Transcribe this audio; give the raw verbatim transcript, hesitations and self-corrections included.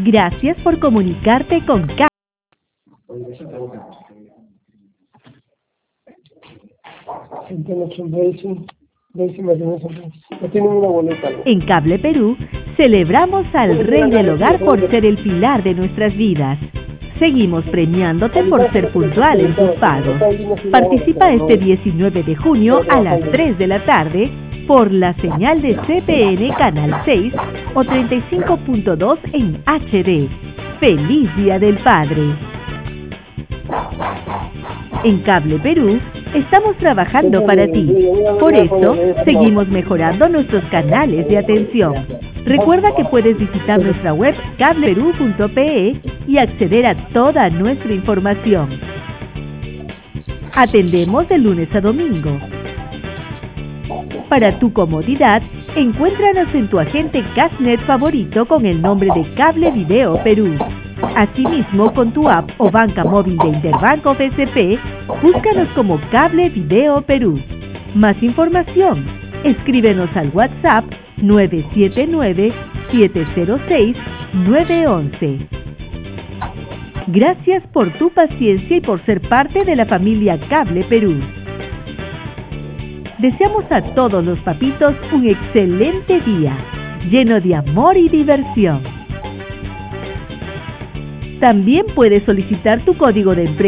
Gracias por comunicarte con Cable. En Cable Perú, celebramos al Rey del Hogar por ser el pilar de nuestras vidas. Seguimos premiándote por ser puntual en tus pagos. Participa este diecinueve de junio a las tres de la tarde por la señal de C P N Canal seis o treinta y cinco punto dos en H D. ¡Feliz Día del Padre! En Cable Perú, estamos trabajando para ti. Por eso, seguimos mejorando nuestros canales de atención. Recuerda que puedes visitar nuestra web cable perú punto pe y acceder a toda nuestra información. Atendemos de lunes a domingo. Para tu comodidad, encuéntranos en tu agente Cashnet favorito con el nombre de Cable Video Perú. Asimismo, con tu app o banca móvil de Interbanco B C P, búscanos como Cable Video Perú. Más información, escríbenos al WhatsApp nueve siete nueve, siete cero seis, nueve uno uno. Gracias por tu paciencia y por ser parte de la familia Cable Perú. Deseamos a todos los papitos un excelente día, lleno de amor y diversión. También puedes solicitar tu código de empresa